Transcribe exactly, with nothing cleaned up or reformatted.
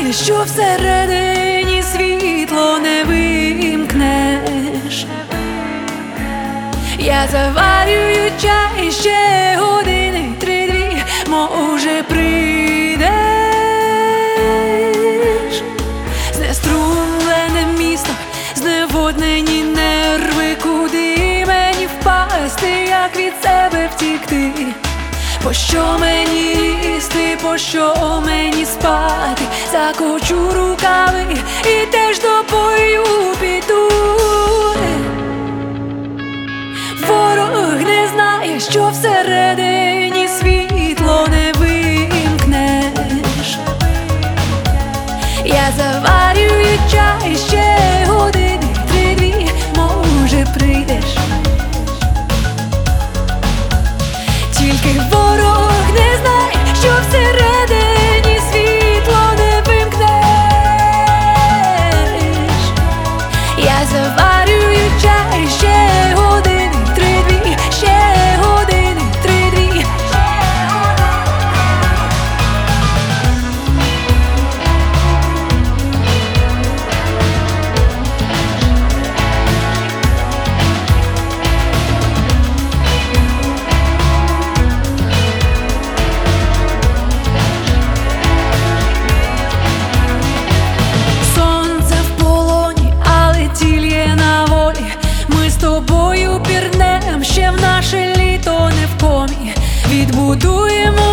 знаєш, що всередині світло не вимкнеш. Я заварюю чай ще години три-дві, може прийдеш. Знеструмлене місто, зневоднені нерви, куди мені впасти, як від себе втікти? Пощо мені їсти, пощо мені спати? Закочу рукави і теж до бою піду. Ворог не знає, що всередині світло не вимкнеш. Я заварюю чай ще години три-дві, може прийдеш. Тільки ворог не знає, що всередині світло не вимкнеш. Я заварюю чай ще години три-дві, ще години три-дві. Сонце в полоні, але тіль є на волі. Ми з тобою пірнем ще в наше літо не в комі. Відбудуємо